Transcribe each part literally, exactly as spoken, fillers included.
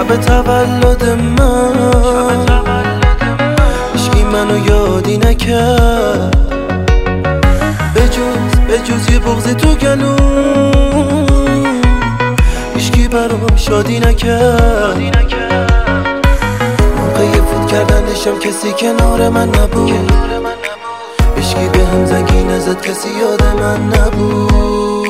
شب تولد من هیچکی منو یادی نکرد بجز بجز یه بغض تو گلوم هیچکی برام شادی نکرد. موقع فوت کردنشم کسی کنار من نبود هیچکی به هم زنگی نزد کسی یاد من نبود.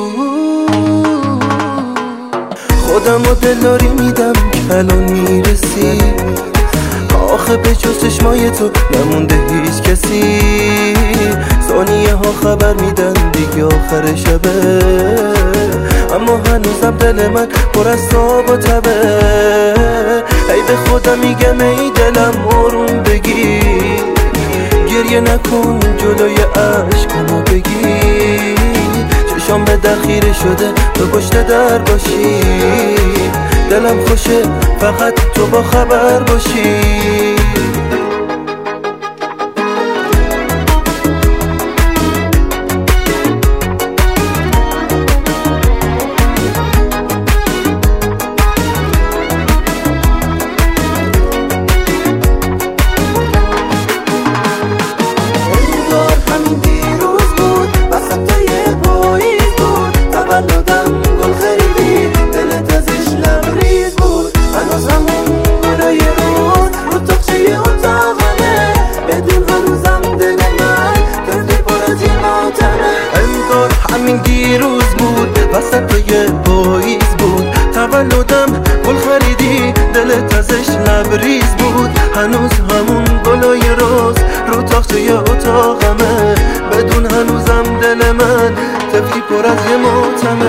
خودم و دلداری میدم کلون میرسی آخه به جز چشمای تو نمونده هیچ کسی. ثانیه ها خبر میدن دیگه آخر شبه اما هنوزم دل من پر از تاب و تبه. ای به خودم میگم ای دلم آروم بگیر گریه نکن جلوی عشقمو بگیر چشام به دخیره شده تو پشت در باشی دلم خوشه فقط تو با خبر باشی. همین دیروز بود وسط یه پاییز بود تولدم گل خریدی دلت ازش لبریز بود هنوز همون گلای روز رو تاقچه اتاقمه بدون هنوزم دل من طفلی پر از یه ماتمه.